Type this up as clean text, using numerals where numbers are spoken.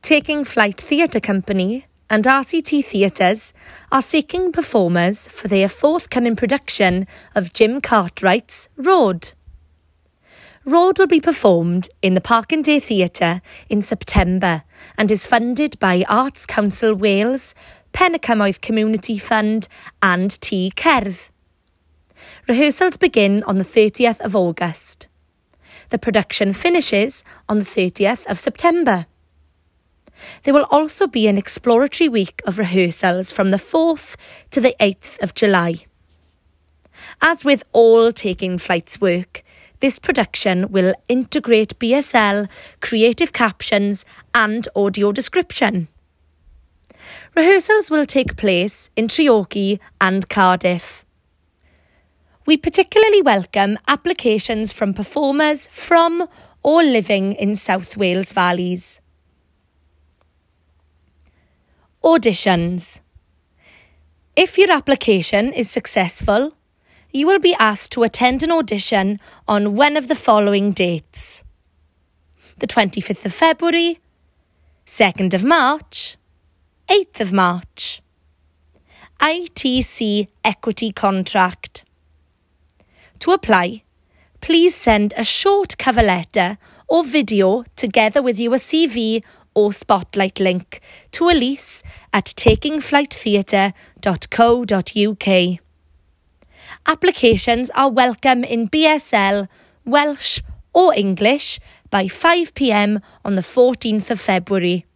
Taking Flight Theatre Company and RCT Theatres are seeking performers for their forthcoming production of Jim Cartwright's Road. Road will be performed in the Parkindale Theatre in September and is funded by Arts Council Wales, Penycymoedd Community Fund and T Cerdd. Rehearsals begin on the 30th of August. The production finishes on the 30th of September. There will also be an exploratory week of rehearsals from the 4th to the 8th of July. As with all Taking Flight's work, this production will integrate BSL, creative captions and audio description. Rehearsals will take place in Treorchy and Cardiff. We particularly welcome applications from performers from or living in South Wales Valleys. Auditions. If your application is successful, you will be asked to attend an audition on one of the following dates: the 25th of February, 2nd of March, 8th of March. ITC Equity Contract. To apply, please send a short cover letter or video together with your CV or spotlight link to Elise at takingflighttheatre.co.uk. Applications are welcome in BSL, Welsh or English by 5 p.m. on the 14th of February.